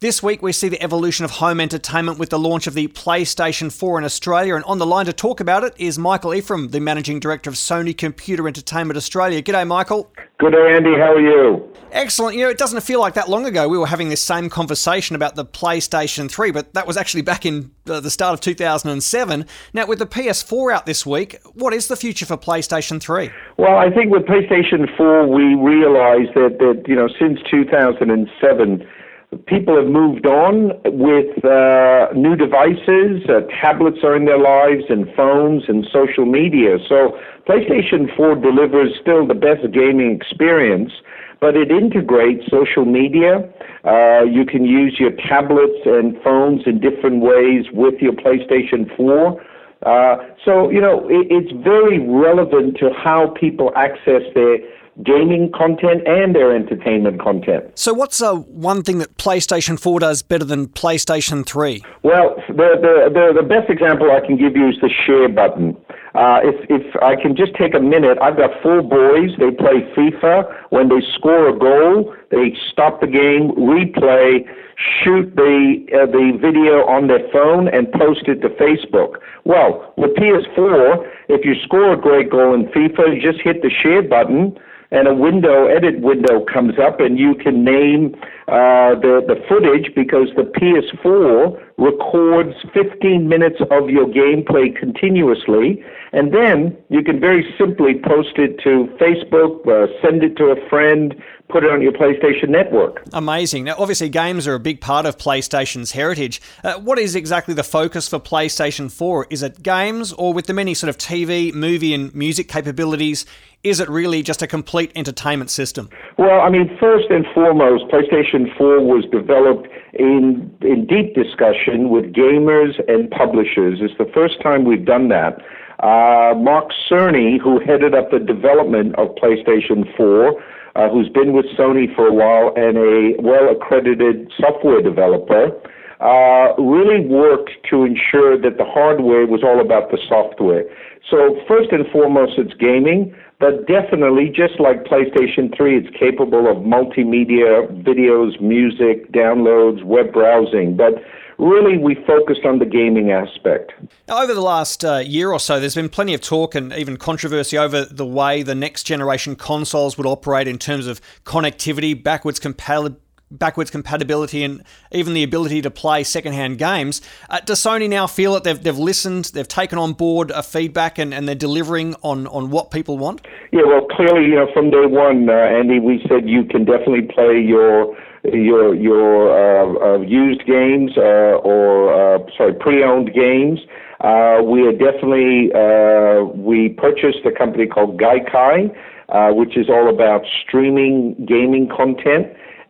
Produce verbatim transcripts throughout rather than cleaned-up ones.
This week we see the evolution of home entertainment with the launch of the PlayStation four in Australia, and on the line to talk about it is Michael Ephraim, the Managing Director of Sony Computer Entertainment Australia. G'day, Michael. Good day, Andy. How are you? Excellent. You know, it doesn't feel like that long ago we were having this same conversation about the PlayStation three, but that was actually back in uh, the start of two thousand seven. Now, with the P S four out this week, what is the future for PlayStation three? Well, I think with PlayStation four, we realized that, that you know, since two thousand seven, people have moved on with uh, new devices. Uh, tablets are in their lives, and phones and social media. So PlayStation four delivers still the best gaming experience, but it integrates social media. Uh, you can use your tablets and phones in different ways with your PlayStation four. Uh, so, you know, it, it's very relevant to how people access their gaming content and their entertainment content. So what's uh, one thing that PlayStation four does better than PlayStation three? Well, the, the, the, the best example I can give you is the share button. Uh, if, if I can just take a minute, I've got four boys. They play FIFA. When they score a goal, they stop the game, replay, shoot the uh, the video on their phone, and post it to Facebook. Well, with P S four, if you score a great goal in FIFA, you just hit the share button, and a window, edit window comes up, and you can name uh, the, the footage, because the P S four records fifteen minutes of your gameplay continuously, and then you can very simply post it to Facebook, uh, send it to a friend, put it on your PlayStation Network. Amazing. Now, obviously, games are a big part of PlayStation's heritage. Uh, what is exactly the focus for PlayStation four? Is it games, or with the many sort of T V, movie and music capabilities, is it really just a complete entertainment system? Well, I mean, first and foremost, PlayStation four was developed in in deep discussion with gamers and publishers. It's the first time we've done that. Uh, Mark Cerny, who headed up the development of PlayStation four, uh, who's been with Sony for a while and a well-accredited software developer, uh, really worked to ensure that the hardware was all about the software. So first and foremost, it's gaming, but definitely, just like PlayStation three, it's capable of multimedia, videos, music, downloads, web browsing. But really, we focused on the gaming aspect. Now, over the last uh, year or so, there's been plenty of talk and even controversy over the way the next generation consoles would operate in terms of connectivity, backwards compatibility, backwards compatibility, and even the ability to play secondhand games. Uh, does Sony now feel that they've they've listened, they've taken on board a feedback, and, and they're delivering on, on what people want? Yeah, well, clearly, you know, from day one, uh, Andy, we said you can definitely play your your your uh, uh, used games uh, or uh, sorry pre-owned games. Uh, we are definitely uh, we purchased a company called Gaikai, uh, which is all about streaming gaming content.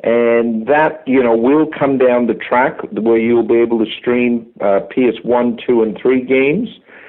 And that, you know, will come down the track where you'll be able to stream uh, P S one, two, and three games.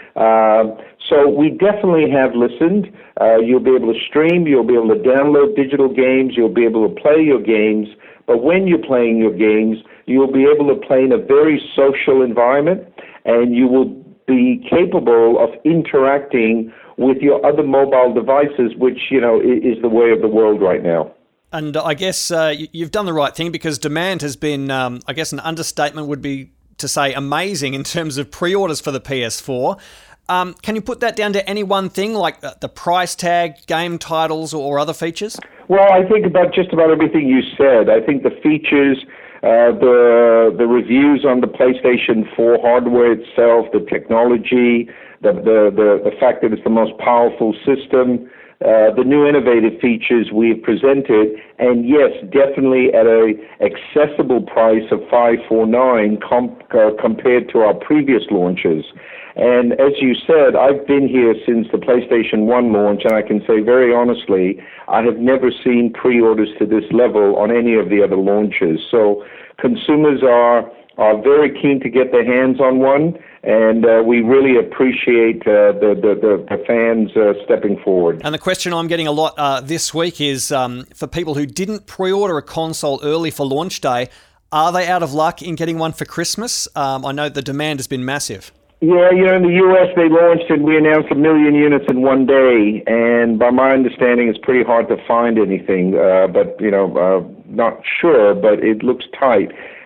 Uh, so we definitely have listened. Uh, you'll be able to stream, you'll be able to download digital games, you'll be able to play your games. But when you're playing your games, you'll be able to play in a very social environment, and you will be capable of interacting with your other mobile devices, which, you know, is the way of the world right now. And I guess uh, you've done the right thing, because demand has been, um, I guess an understatement would be to say amazing in terms of pre-orders for the P S four. Um, can you put that down to any one thing, like the price tag, game titles, or other features? Well, I think about just about everything you said. I think the features, uh, the the reviews on the PlayStation four hardware itself, the technology, the the the, the fact that it's the most powerful system, Uh, the new innovative features we've presented, and yes, definitely at a accessible price of five forty-nine comp- uh, compared to our previous launches. And as you said, I've been here since the PlayStation one launch, and I can say very honestly, I have never seen pre-orders to this level on any of the other launches. So consumers are are very keen to get their hands on one, and uh, we really appreciate uh, the, the, the, the fans uh, stepping forward. And the question I'm getting a lot uh, this week is, um, for people who didn't pre-order a console early for launch day, are they out of luck in getting one for Christmas? Um, I know the demand has been massive. Yeah, you know, in the U S they launched and we announced a million units in one day, and by my understanding it's pretty hard to find anything, uh, but, you know, uh, not sure, but it looks tight.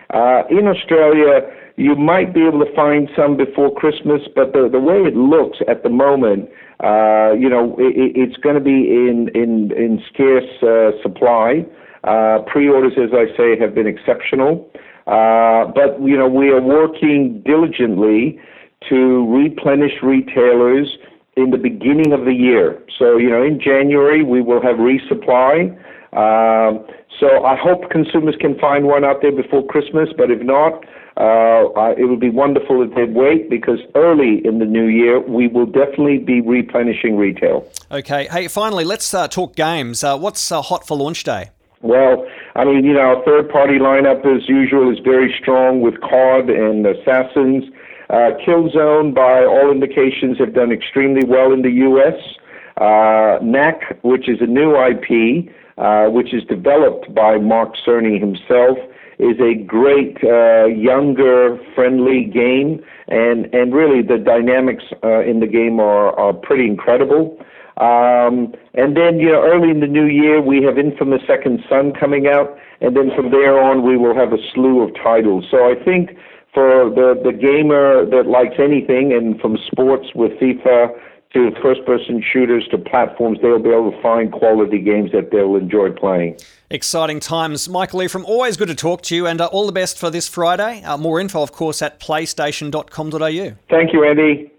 Uh, in Australia, you might be able to find some before Christmas, but the, the way it looks at the moment, uh, you know, it, it's going to be in, in, in scarce uh, supply. Uh, pre-orders, as I say, have been exceptional. Uh, but, you know, we are working diligently to replenish retailers in the beginning of the year. So, you know, in January, we will have resupply. Um, so I hope consumers can find one out there before Christmas, but if not, uh, uh, it would be wonderful if they'd wait, because early in the new year, we will definitely be replenishing retail. Okay. Hey, finally, let's uh, talk games. Uh, what's uh, hot for launch day? Well, I mean, you know, our third-party lineup, as usual, is very strong with C O D and Assassins. Uh, Killzone, by all indications, have done extremely well in the U S. Uh, N A C, which is a new I P, uh, which is developed by Mark Cerny himself, is a great, uh, younger, friendly game, and, and really the dynamics uh, in the game are, are pretty incredible. Um, and then, you know, early in the new year, we have Infamous Second Son coming out, and then from there on, we will have a slew of titles. So I think for the, the gamer that likes anything, and from sports with FIFA to first-person shooters to platforms, they'll be able to find quality games that they'll enjoy playing. Exciting times. Michael Ephraim, always good to talk to you, and uh, all the best for this Friday. Uh, more info, of course, at playstation dot com dot a u. Thank you, Andy.